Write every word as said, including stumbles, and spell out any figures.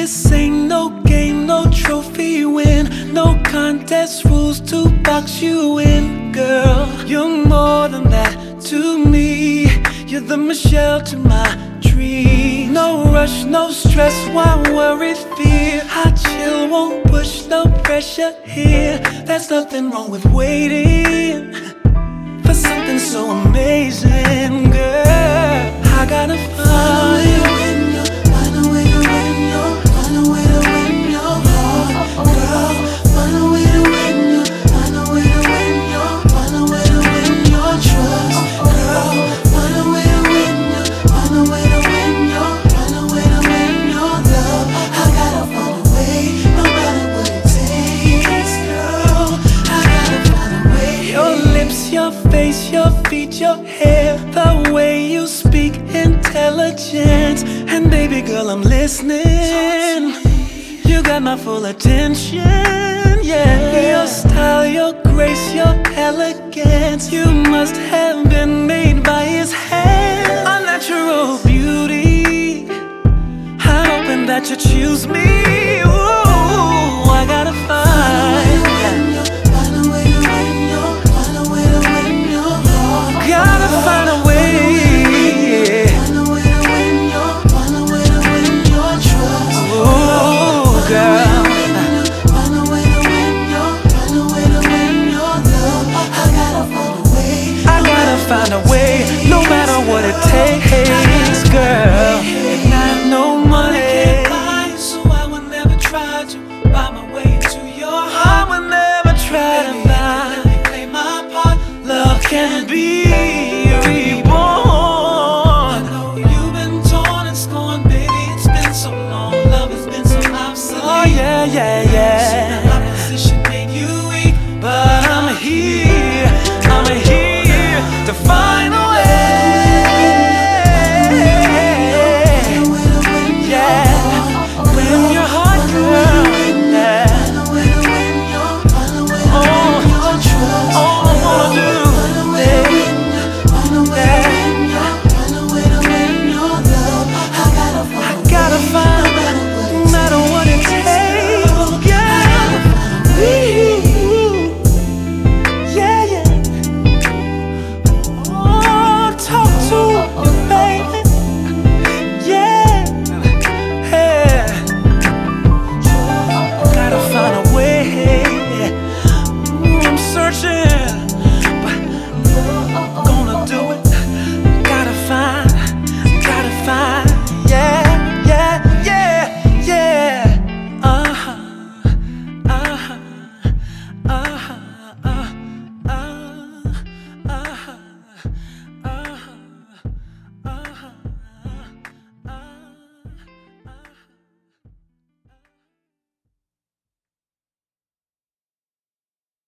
This ain't no game, no trophy win, no contest rules to box you in. Girl, you're more than that to me. You're the Michelle to my dream. No rush, no stress, why worry, fear? I chill, won't push, no pressure here. There's nothing wrong with waiting for something so amazing, girl. I gotta find a way to win your, find a way to win your, find a way to win your heart, girl. Find a way to win your, find a way to win your, find a way to win your trust, girl. Find a way to win your, find a way to win your, find a way to win your love. I gotta find a way, no matter what it takes, girl. I gotta find a way. Your lips, your face, your feet, your hair, the way you speak, intelligence. And baby girl, I'm listening. You got my full attention, yeah. Your style, your grace, your elegance, you must have been made by his hand. A natural beauty, I'm hoping that you choose me. Ooh, I gotta find Gotta find a way, yeah. Find a way to win your, find a way to win your trust. Oh, girl. Find a way to win your, find a way to win your love. I gotta find a way. I gotta find a way, no matter what it takes, girl. And I have no money, so I will never try to buy my way into your heart. I will never try to buy. Play my part. Love can be reborn. I know you've been torn and scorned, baby. It's been so long. Love has been so obsolete. Oh yeah, yeah, yeah.